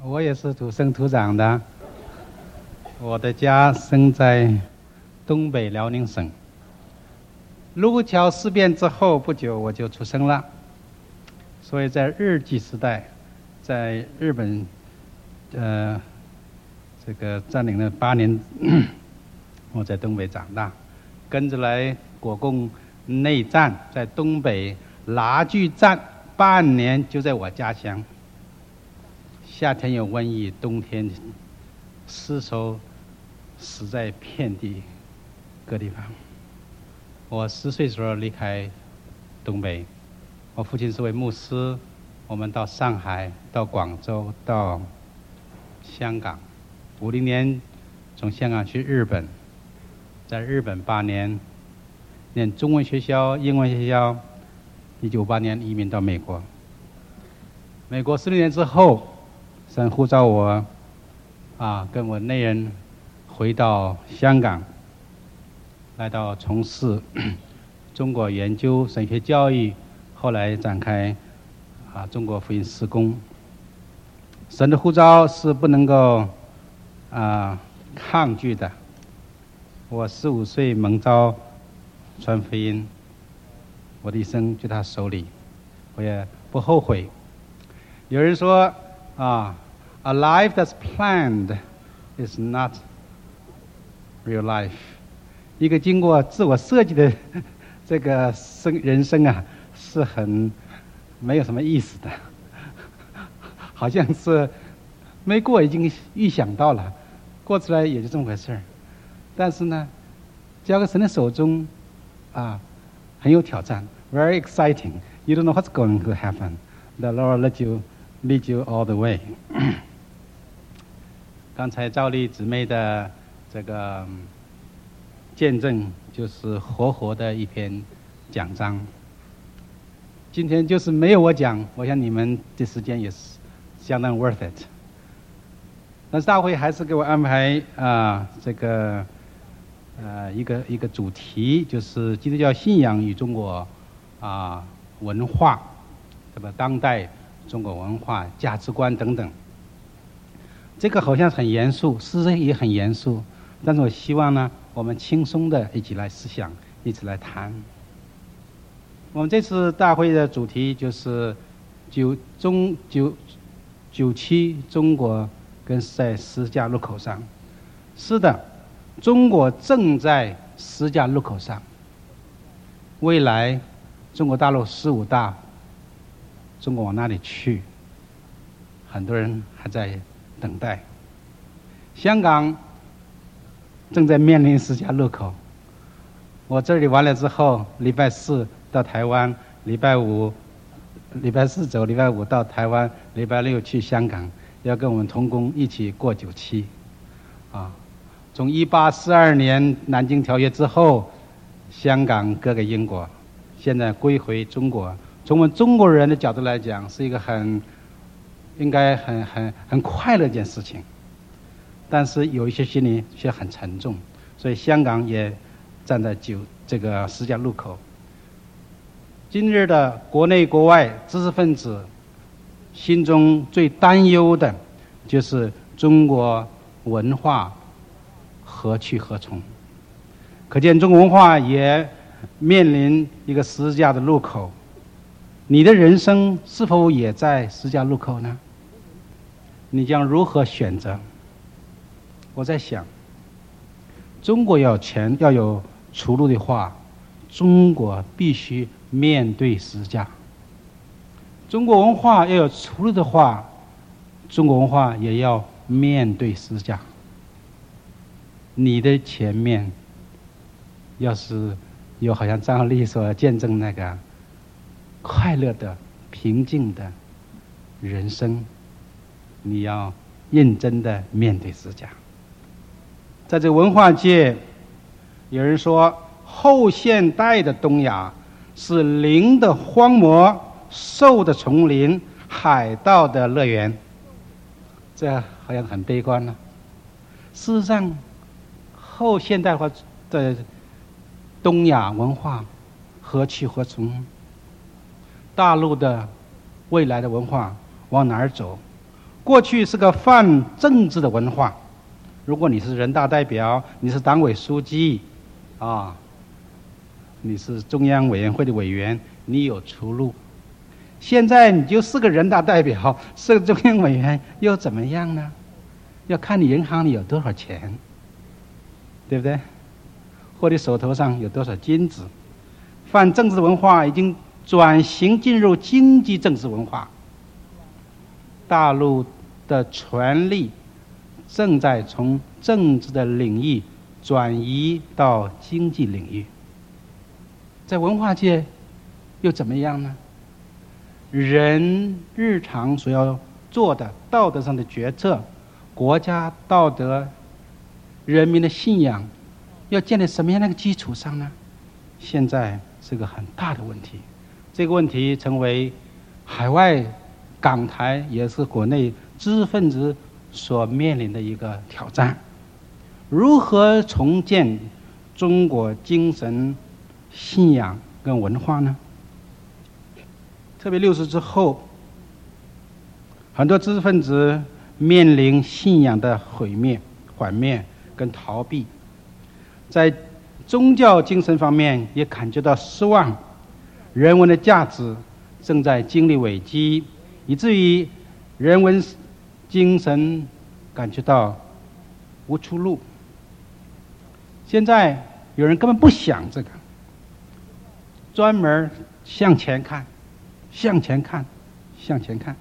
我也是土生土长的，我的家生在东北辽宁省。卢桥事变之后不久我就出生了，所以在日据时代，在日本这个占领了8年，我在东北长大，跟着来国共内战，在东北拉锯战半年，就在我家乡。夏天有瘟疫，冬天尸首死在遍地各地方。我10岁时候离开东北，我父亲是位牧师，我们到上海、到广州、到香港。50年从香港去日本，在日本8年，念中文学校、英文学校。1958年移民到美国。美国16年之后，神呼召我跟我内人回到香港，来到从事中国研究、神学教育，后来展开中国福音事工。神的呼召是不能够抗拒的。我15岁蒙召传福音，我的一生就他手里，我也不后悔。有人说A life that's planned is not real life。 一个经过自我设计的这个人生是很没有什么意思的，好像是没过已经预想到了，过出来也就这么回事儿。但是呢，交给神的手中很有挑战 ，very exciting。 You don't know what's going to happen. The Lord lead you all the way 。刚才赵丽姊妹的这个见证，就是活活的一篇讲章。今天就是没有我讲，我想你们的时间也是相当 worth it。但是大会还是给我安排这个一个主题，就是基督教信仰与中国文化，对吧？当代中国文化价值观等等。这个好像很严肃，事实也很严肃，但是我希望呢，我们轻松的一起来思想，一起来谈。我们这次大会的主题就是97中国跟在十字架路口上。是的，中国正在十字架路口上。未来中国大陆15大，中国往哪里去？很多人还在等待。香港正在面临十字架路口。我这里完了之后，礼拜4到台湾，礼拜4走，礼拜5到台湾，礼拜6去香港，要跟我们同工一起过97。从1842年南京条约之后，香港割给英国，现在归回中国。从我们中国人的角度来讲，是一个应该很快乐的一件事情，但是有一些心里却很沉重，所以香港也站在这个十字架路口。今日的国内国外知识分子心中最担忧的就是中国文化何去何从。可见中国文化也面临一个十字架的路口。你的人生是否也在十字架路口呢？你将如何选择？我在想，中国要有出路的话，中国必须面对十字架。中国文化要有出路的话，中国文化也要面对十字架。你的前面要是有好像张丽所见证那个快乐的、平静的人生，你要认真的面对十字架。在这个文化界，有人说后现代的东亚是灵的荒漠、兽的丛林、海盗的乐园。这好像很悲观了。事实上，后现代化的东亚文化何去何从？大陆的未来的文化往哪儿走？ 过去是个泛政治的文化，如果你是人大代表，你是党委书记，你是中央委员会的委员，你有出路。现在你就是个人大代表，是个中央委员，又怎么样呢？要看你银行里有多少钱，对不对？或者手头上有多少金子。泛政治文化已经转型进入经济政治文化，大陆的权力正在从政治的领域转移到经济领域。在文化界又怎么样呢？人日常所要做的道德上的决策，国家道德、人民的信仰，要建立什么样的一个基础上呢？现在是个很大的问题。这个问题成为海外港台也是国内知识分子所面临的一个挑战。如何重建中国精神信仰跟文化呢？特别60之后，很多知识分子面临信仰的毁灭、毁灭跟逃避，在宗教精神方面也感觉到失望，人文的价值正在经历危机，以至于人文精神感觉到无出路。现在有人根本不想这个，专门向前看，向前看，向前看。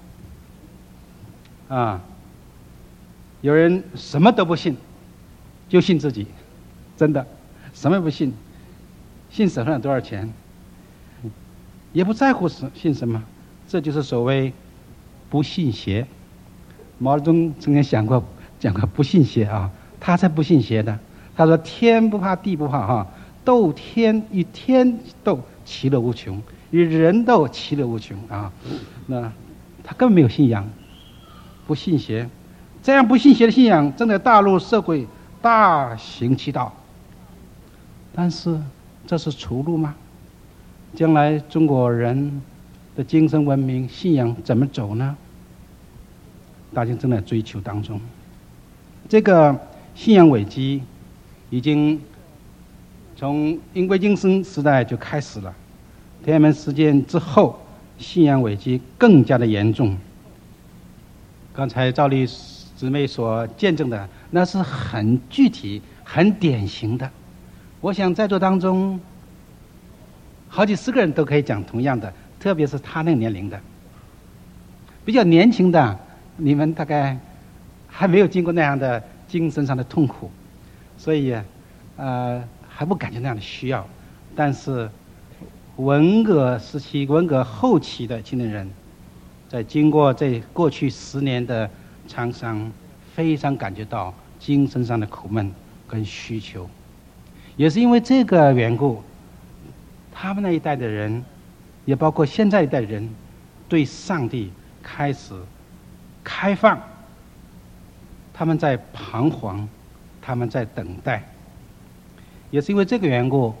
有人什么都不信，就信自己，真的，什么也不信，信手上有多少钱，也不在乎信什么，这就是所谓不信邪。毛泽东曾经讲过不信邪他才不信邪的。他说天不怕地不怕斗天与天斗其乐无穷，与人斗其乐无穷那他根本没有信仰，不信邪。这样不信邪的信仰正在大陆社会大行其道。但是这是出路吗？将来中国人的精神文明信仰怎么走呢？大家正在追求当中。这个信仰危机已经从英国精神时代就开始了，天安门事件之后，信仰危机更加的严重。刚才赵丽姊妹所见证的，那是很具体、很典型的。我想在座当中，好几十个人都可以讲同样的，特别是他那个年龄的。比较年轻的，你们大概还没有经过那样的精神上的痛苦，所以还不感觉那样的需要。但是文革时期、文革后期的青年人，在经过这过去10年的沧桑，非常感觉到精神上的苦闷跟需求。也是因为这个缘故，他们那一代的人，也包括现在一代人，对上帝开始开放。他们在彷徨，他们在等待。也是因为这个缘故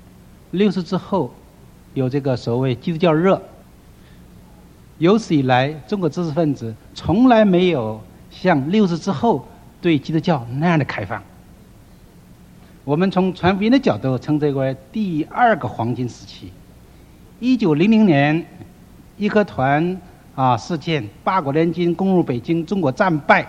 ，60之后有这个所谓基督教热。有史以来，中国知识分子从来没有像60之后对基督教那样的开放。我们从传福音的角度称之为第2个黄金时期。1900年义和团事件，8国联军攻入北京，中国战败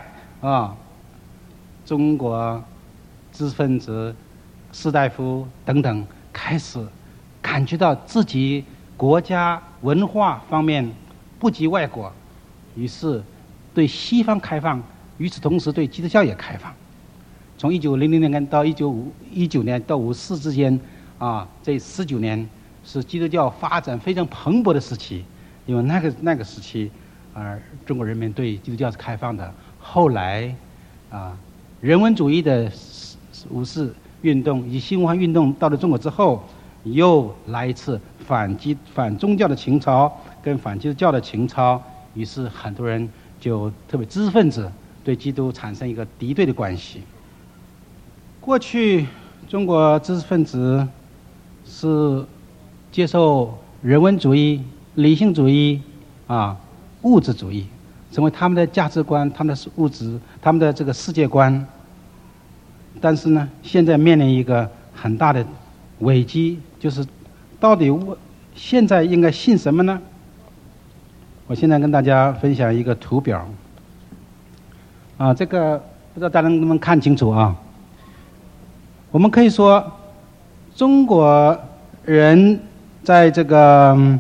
中国知识分子、士大夫等等开始感觉到自己国家文化方面不及外国，于是对西方开放，与此同时对基督教也开放。从1900年到1919年到54之间这19年是基督教发展非常蓬勃的时期。因为那个时期中国人民对基督教是开放的。后来人文主义的五四运动以及新文化运动到了中国之后，又来一次反宗教的情操跟反基督教的情操，于是很多人就特别知识分子对基督产生一个敌对的关系。过去中国知识分子是接受人文主义、理性主义物质主义， 成为他们的价值观、他们的物质、他们的这个世界观。但是呢，现在面临一个很大的危机，就是到底现在应该信什么呢？我现在跟大家分享一个图表。这个不知道大家能不能看清楚啊？我们可以说，中国人在这个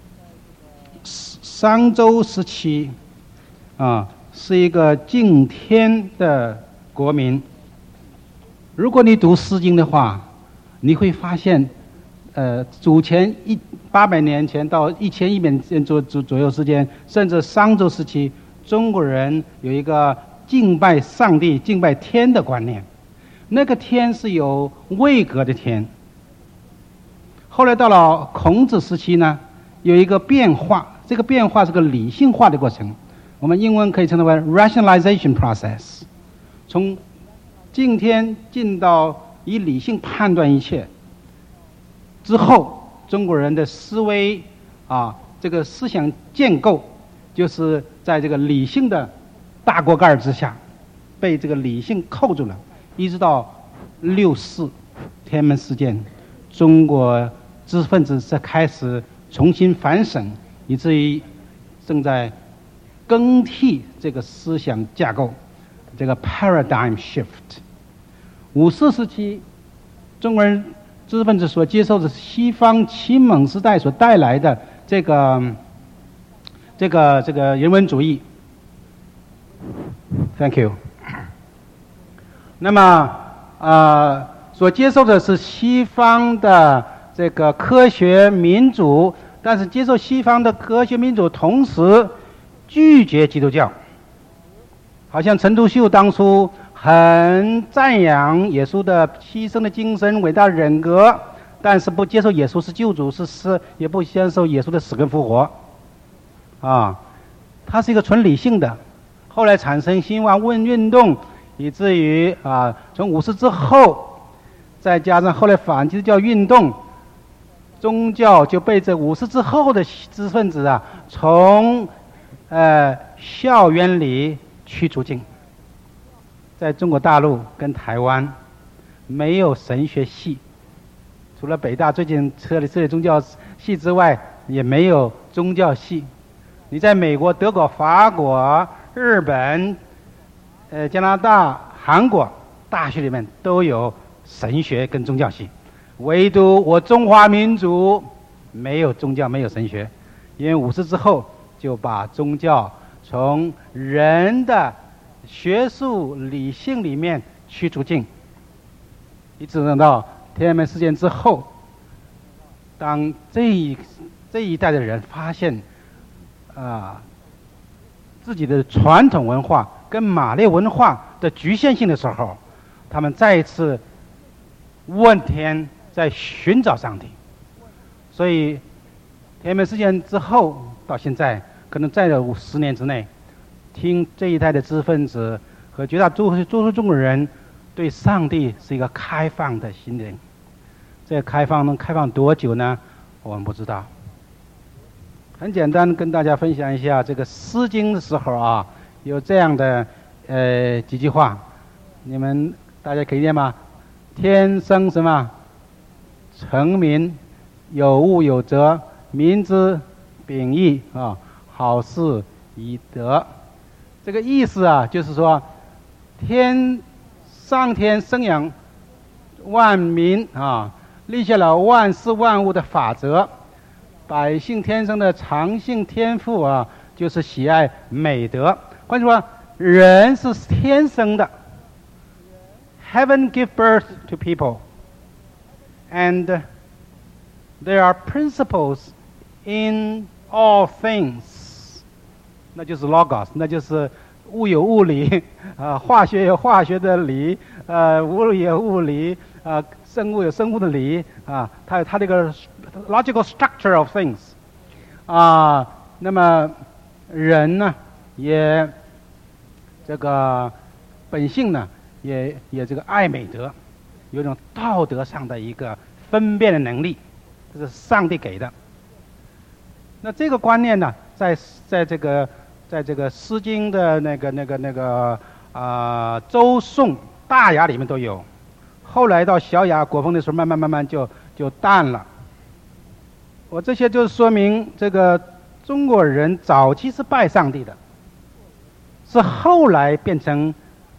商周时期是一个敬天的国民。如果你读《诗经》的话，你会发现，祖前800年前到1100年左右之间，甚至商周时期，中国人有一个敬拜上帝、敬拜天的观念。那个天是有位格的天。后来到了孔子时期呢，有一个变化，这个变化是个理性化的过程，我们英文可以称之为 rationalization process， 从敬天进到以理性判断一切之后，中国人的思维这个思想建构就是在这个理性的大锅盖之下被这个理性扣住了，一直到6·4天安门事件，中国知识分子才开始重新反省，以至于正在更替这个思想架构，这个 paradigm shift。50时期，中国人知识分子所接受的西方启蒙时代所带来的这个人文主义。Thank you。那么所接受的是西方的这个科学民主，但是接受西方的科学民主，同时拒绝基督教。好像陈独秀当初很赞扬耶稣的牺牲的精神、伟大的人格，但是不接受耶稣是救主，也不接受耶稣的死跟复活。它是一个纯理性的。后来产生新万物运动，以至于从50之后，再加上后来反基督教运动，宗教就被这50之后的知识分子从校园里驱逐进。在中国大陆跟台湾没有神学系，除了北大最近设立宗教系之外，也没有宗教系。你在美国、德国、法国、日本、加拿大、韩国大学里面都有神学跟宗教系，唯独我中华民族没有宗教，没有神学，因为50之后就把宗教从人的学术理性里面驱逐进，一直等到天安门事件之后，当这一代的人发现自己的传统文化跟马列文化的局限性的时候，他们再一次问天，在寻找上帝。所以天安门事件之后到现在，可能再有10年之内，听这一代的知识分子和绝大多数中国人对上帝是一个开放的心灵。这个开放能开放多久呢？我们不知道。很简单跟大家分享一下，这个《诗经》的时候有这样的几句话，你们大家可以念吗？天生什么？成民，有物有则，民之秉义好事以德。这个意思就是说，上天生养万民立下了万事万物的法则，百姓天生的长性天赋就是喜爱美德。换句话说，人是天生的。Heaven give birth to people, and there are principles in all things. 那就是 logos， 那就是物有物理化学有化学的理物理有物理生物有生物的理它有它这个 logical structure of things 那么人呢也这个本性呢也这个爱美德，有一种道德上的一个分辨的能力，这是上帝给的。那这个观念呢在这个在这个《诗经》的周颂大雅里面都有，后来到小雅国风的时候，慢慢就淡了。我这些就说明这个中国人早期是拜上帝的，是后来变成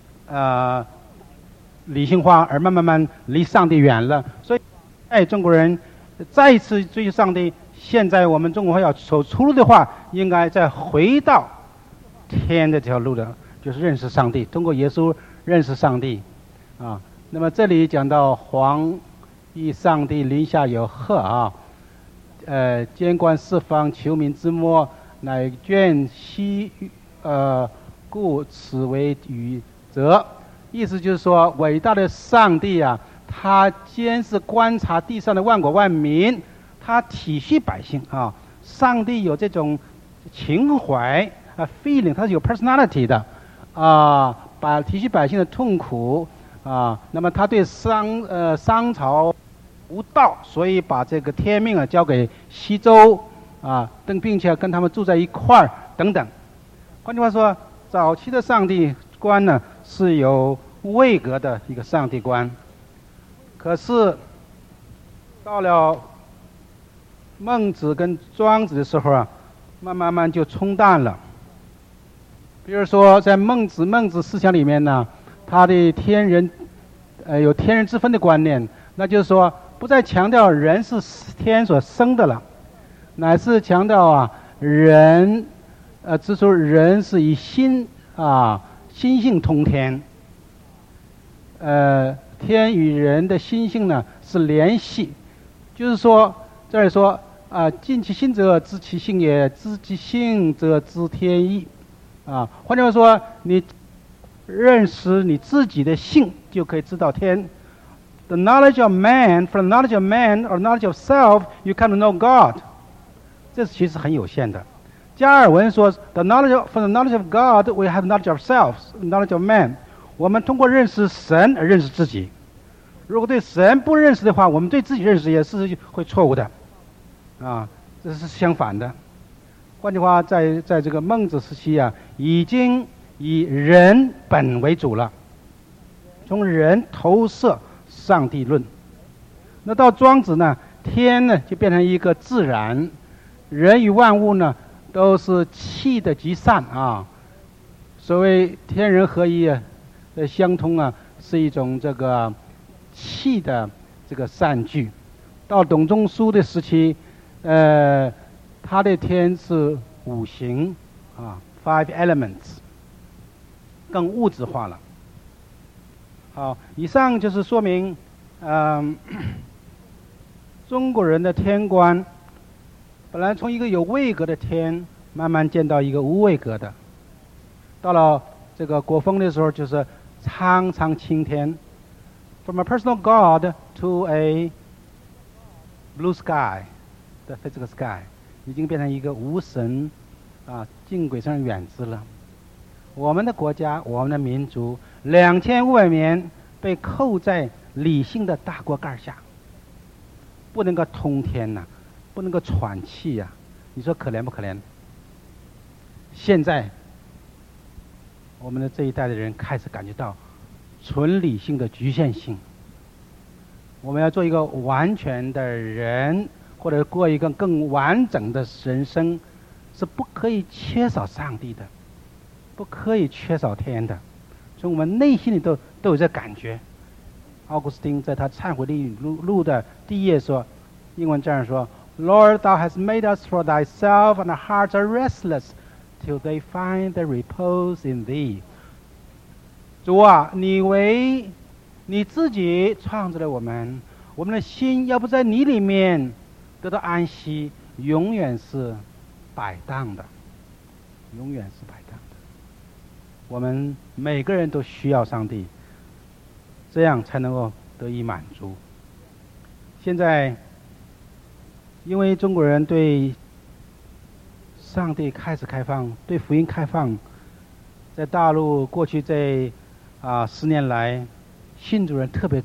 理性化，而慢慢离上帝远了。所以中国人再一次追求上帝，现在我们中国要走出路的话，应该再回到天的这条路的，就是认识上帝，通过耶稣认识上帝啊。那么这里讲到黄衣上帝临下有贺啊，监观四方，求民之末，乃眷惜故此为宇则。意思就是说，伟大的上帝啊，他监视观察地上的万国万民，他体恤百姓啊。上帝有这种情怀feeling， 他是有 personality 的把体恤百姓的痛苦那么他对商朝无道，所以把这个天命交给西周并且跟他们住在一块儿等等。换句话说，早期的上帝观呢是有位格的一个上帝观，可是到了孟子跟庄子的时候慢慢就冲淡了。比如说在孟子思想里面呢，他的有天人之分的观念，那就是说不再强调人是天所生的了，乃是强调人指出人是以心性通天，天与人的心性呢是联系，就是说这里说尽其心则知其性也，知其性则知天意换句话说，你认识你自己的性，就可以知道天。The knowledge of man, from the knowledge of man or knowledge of self, you come to know God。这其实很有限的。加尔文说 from the knowledge of God, we have knowledge of self, knowledge of man。我们通过认识神而认识自己。如果对神不认识的话，我们对自己认识也是会错误的。这是相反的。换句话，在这个孟子时期已经以人本为主了，从人投射上帝论。那到庄子呢，天呢就变成一个自然，人与万物呢都是气的极善所谓天人合一的相通是一种这个气的这个善聚。到董仲舒的时期，他的天是五行5 elements， 更物质化了。好，以上就是说明中国人的天观本来从一个有位格的天慢慢见到一个无位格的，到了这个国风的时候就是苍苍青天， from a personal God to a blue sky, the physical sky， 已经变成一个无神敬鬼神远之了。我们的国家，我们的民族2500年被扣在理性的大锅盖下，不能够通天不能够喘气你说可怜不可怜？现在我们的这一代的人开始感觉到纯理性的局限性。我们要做一个完全的人，或者过一个更完整的人生，是不可以缺少上帝的，不可以缺少天的。从我们内心里都有这感觉。奥古斯丁在他忏悔录的第1页说，英文这样说 ：Lord, thou hast made us for thyself, and our hearts are restless till they find their repose in thee。主你为你自己创造了我们，我们的心要不在你里面得到安息，永远是摆荡的，永远是摆荡的。我们每个人都需要上帝，这样才能够得以满足。现在因为中国人对上帝开始开放，对福音开放，在大陆过去这10年来信主人特别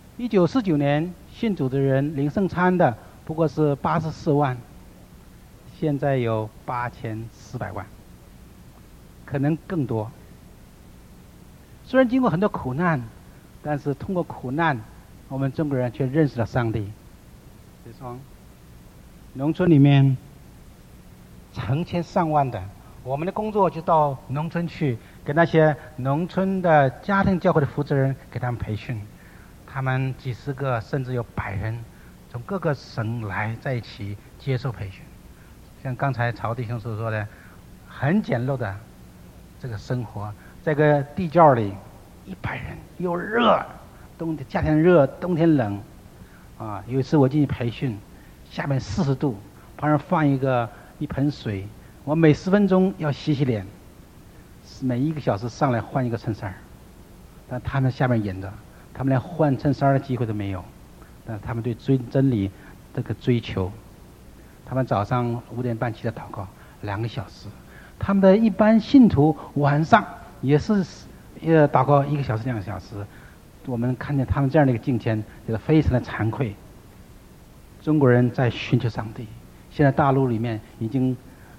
多。1949年信主的人领圣餐的不过是84万， 现在有8400万，可能更多。虽然经过很多苦难，但是通过苦难，我们中国人却认识了上帝。比如说，农村里面成千上万的，我们的工作就到农村去，给那些农村的家庭教会的负责人给他们培训，他们几十个甚至有100人，从各个省来在一起接受培训。像刚才曹弟兄所说的，很简陋的这个生活，在个地窖里，100人又热，夏天热，冬天冷，啊，有一次我进去培训，下面40度，旁边放一盆水，我每10分钟要洗脸，每1个小时上来换一个衬衫，但他们下面演着，他们连换衬衫的机会都没有，但他们对真理这个追求，他们早上5点半起来祷告2个小时，他们的一般信徒晚上也是祷告1个小时2个小时。我们看见他们这样的一个敬虔，觉得非常的惭愧。中国人在寻求上帝，现在大陆里面已经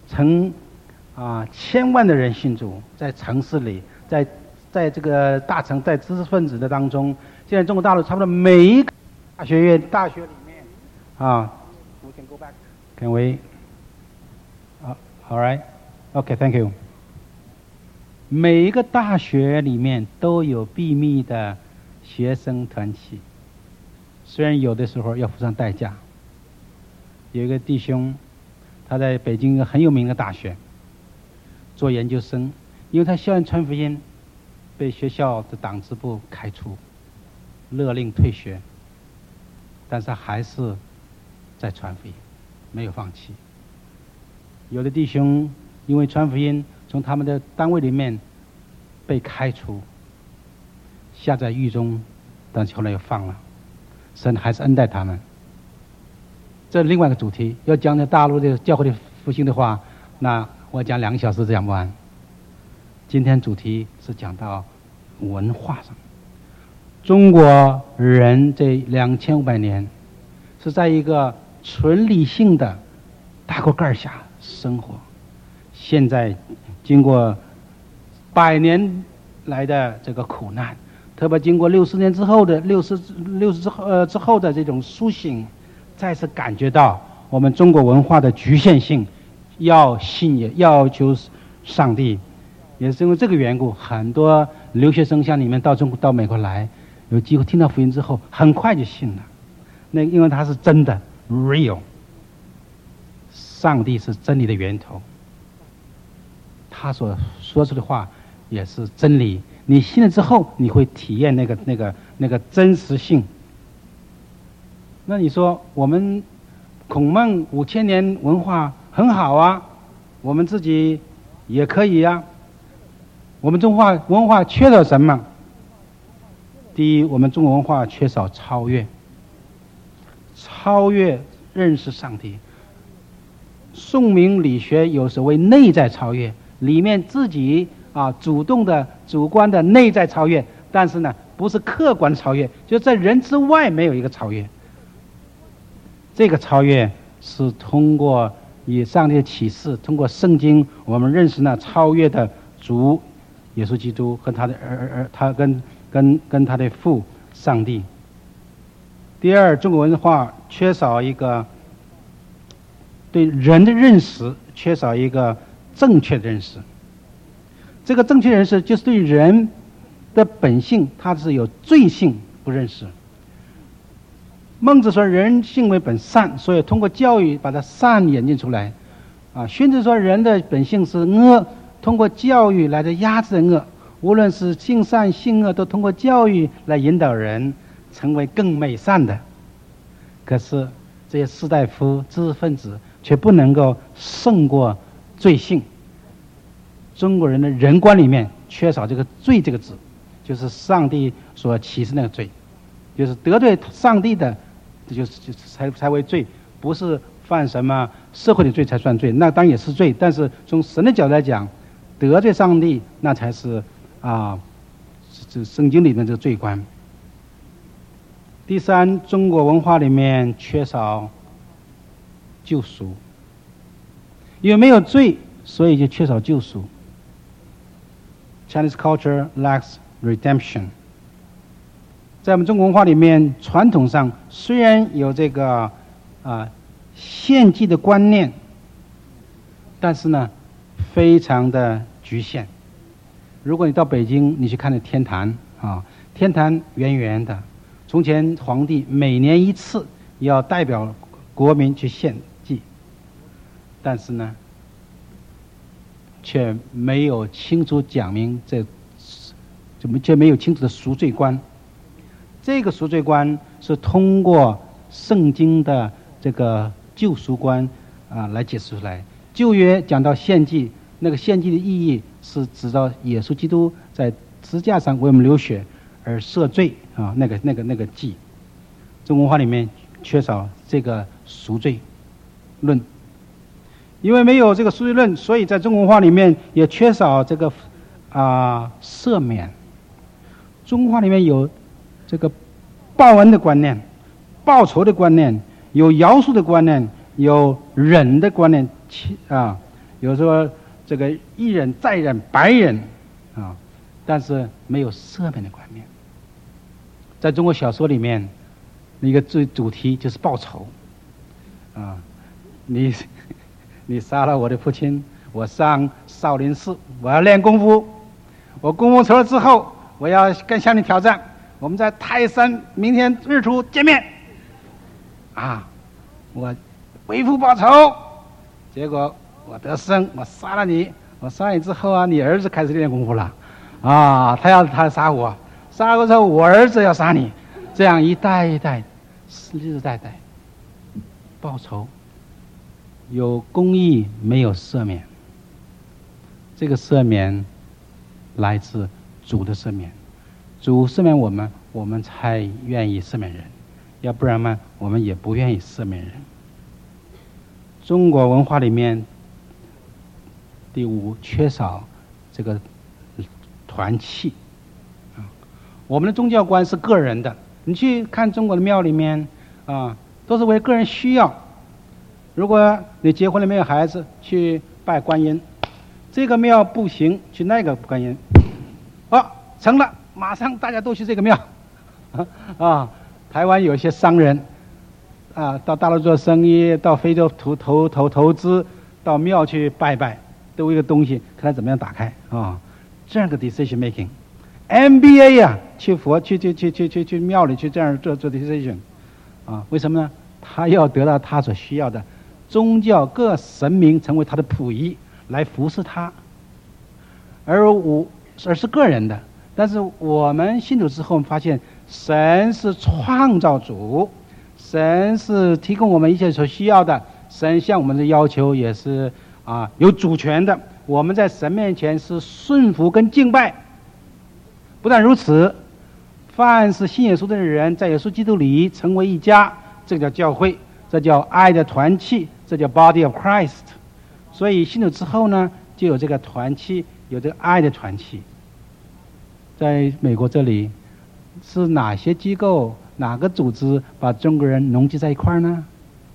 1000万的人信主，在城市里，在这个大城，在知识分子的当中，现在中国大陆差不多每一个大学里面we can go back. Can we? All right. Okay, thank you. 每一个大学里面都有秘密的学生团体，虽然有的时候要付上代价。有一个弟兄，他在北京一个很有名的大学做研究生，因为他校园传福音，被学校的党支部开除，勒令退学，但是他还是在传福音，没有放弃。有的弟兄因为传福音，从他们的单位里面被开除，下在狱中，但是后来又放了，神还是恩待他们。这是另外一个主题，要讲在大陆的教会的复兴的话，那我讲2个小时讲不完。今天主题是讲到文化上，中国人这2500年是在一个纯理性的大锅盖下生活，现在经过100年来的这个苦难，特别经过60年之后的60之后的这种苏醒，再次感觉到我们中国文化的局限性，要求上帝。也是因为这个缘故，很多留学生像你们到美国来，有机会听到福音之后，很快就信了。那因为它是真的 real， 上帝是真理的源头，他所说出的话也是真理。你信了之后，你会体验那个真实性。那你说我们孔孟5000年文化很好啊，我们自己也可以啊。我们中华文化缺少什么？第一，我们中国文化缺少超越认识上帝。宋明理学有所谓内在超越，里面自己主动的主观的内在超越，但是呢不是客观的超越，就在人之外没有一个超越。这个超越是通过以上帝的启示，通过圣经，我们认识那超越的主耶稣基督和他的他跟他的父上帝。第二，中国文化缺少一个对人的认识，缺少一个正确的认识。这个正确认识就是对人的本性，它是有罪性不认识。孟子说人性为本善，所以通过教育把它善演进出来。荀子说人的本性是恶，通过教育来的压制恶。无论是性善性恶，都通过教育来引导人成为更美善的。可是这些士大夫知识分子却不能够胜过罪性。中国人的人观里面缺少这个罪这个字，就是上帝所启示那个罪，就是得罪上帝的，这就是才为罪，不是犯什么社会的罪才算罪，那当然也是罪，但是从神的角度来讲，得罪上帝那才是这圣经里面这个罪观。第三，中国文化里面缺少救赎。 因为没有罪，所以就缺少救赎。Chinese culture lacks redemption。在我们中国文化里面，传统上虽然有这个献祭的观念，但是呢，非常的局限。如果你到北京，你去看那天坛天坛圆圆的。从前皇帝每年一次要代表国民去献祭，但是呢，却没有清楚讲明却没有清楚的赎罪观。这个赎罪观是通过圣经的这个救赎观来解释出来。旧约讲到献祭，那个献祭的意义是指到耶稣基督在十字架上为我们流血而赦罪那个祭。中国文化里面缺少这个赎罪论。因为没有这个赎罪论，所以在中国文化里面也缺少这个赦免。中国文化里面有这个报恩的观念、报仇的观念，有饶恕的观念，有忍的观念有说这个一忍再忍百忍但是没有赦免的观念。在中国小说里面，一个主题就是报仇你杀了我的父亲，我上少林寺，我要练功夫。我功夫成了之后，我要向你挑战，我们在泰山明天日出见面。我为父报仇，结果我得胜，我杀了你。我杀你之后你儿子开始练功夫了他杀我，杀过之后我儿子要杀你，这样一代一代，世世代代报仇。有公义，没有赦免。这个赦免来自主的赦免，主赦免我们，我们才愿意赦免人，要不然嘛，我们也不愿意赦免人。中国文化里面，第五，缺少这个团契我们的宗教观是个人的，你去看中国的庙里面都是为个人需要。如果你结婚了没有孩子，去拜观音，这个庙不行，去那个观音，成了，马上大家都去这个庙台湾有一些商人到大陆做生意，到非洲投资，到庙去拜拜，都一个东西看他怎么样打开这样的 decision making。MBA 去庙里去这样做 decision 为什么呢？他要得到他所需要的宗教各神明成为他的仆役来服侍他，而是个人的。但是我们信主之后发现，神是创造主，神是提供我们一切所需要的，神向我们的要求也是有主权的。我们在神面前是顺服跟敬拜。不但如此，凡是信耶稣的人，在耶稣基督里成为一家，这叫教会，这叫爱的团契，这叫 Body of Christ。所以信主之后呢，就有这个团契，有这个爱的团契。在美国这里，是哪些机构、哪个组织把中国人浓集在一块呢？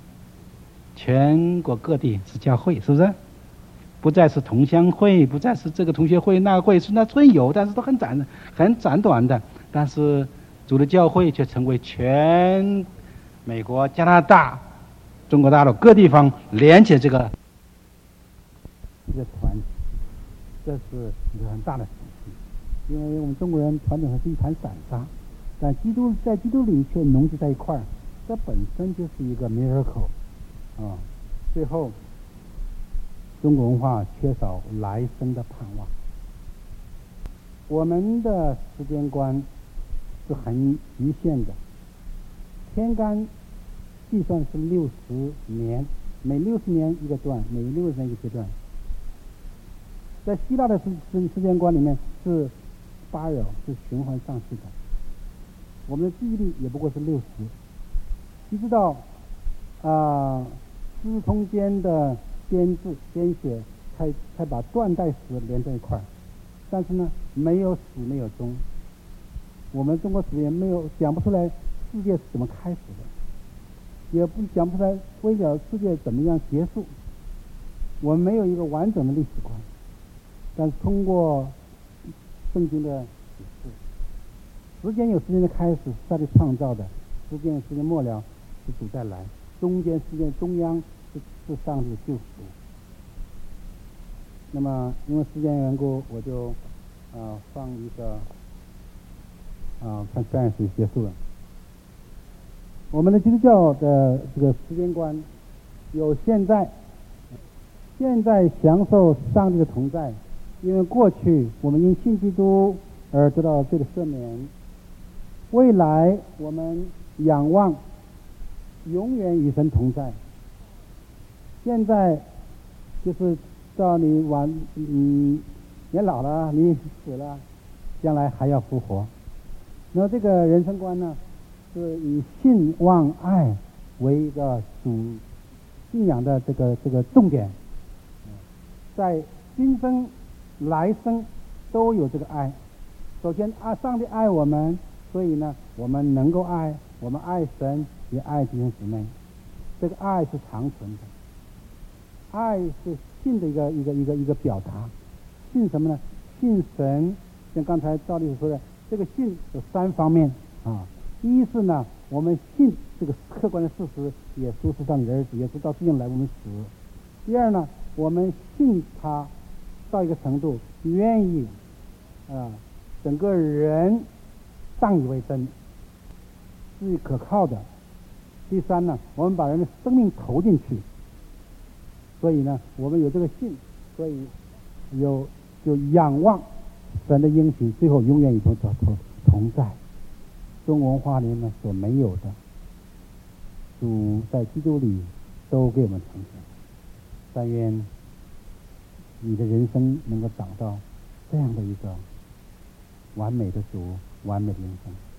全国各地是教会，是不是？不再是同乡会，不再是这个同学会那个会，那虽然有，但是都很短的。但是主的教会却成为全美国、加拿大、中国大陆各地方连起这个团，这是一个很大的神奇。因为我们中国人传统上是一盘散沙，但在基督里却浓集在一块儿，这本身就是一个 miracle 最后，中国文化缺少来生的盼望。我们的时间观是很局限的，天干计算是60年，每60年一个段，每60年一个阶段。在希腊的时间观里面是spiral，是循环上去的。我们的记忆力也不过是60，一直到司空间的编写才把断代史连在一块儿。但是呢，没有始没有终。我们中国史也没有讲不出来世界是怎么开始的，也讲不出来为了世界怎么样结束。 我们没有一个完整的历史观，但是通过圣经的启示，时间有时间的开始是上帝创造的，时间有时间末了是主再来，中间时间中央是上帝的救赎。那么因为时间缘故，我就放一个transparency 结束了。我们的基督教的这个时间观有现在享受上帝的同在，因为过去我们因信基督而得到罪的赦免，未来我们仰望永远与神同在。现在就是到你年老了，你死了，将来还要复活。那么这个人生观呢，是以信望爱为一个主信仰的这个重点，在今生来生都有这个爱。首先上帝爱我们，所以呢我们能够爱，我们爱神也爱弟兄姊妹，这个爱是长存的。爱是信的一个表达。信什么呢？信神，像刚才赵律师说的，这个信有3方面啊。一是呢，我们信这个客观的事实，耶稣是上帝的儿子，耶稣到世界来我们死。第二呢，我们信他到一个程度，愿意整个人当以为真，是可靠的。第三呢，我们把人的生命投进去。所以呢，我们有这个信，所以就仰望神的应许，最后永远与同在。中国文化里面所没有的，主在基督里都给我们呈现。但愿你的人生能够找到这样的一个完美的主，完美的人生。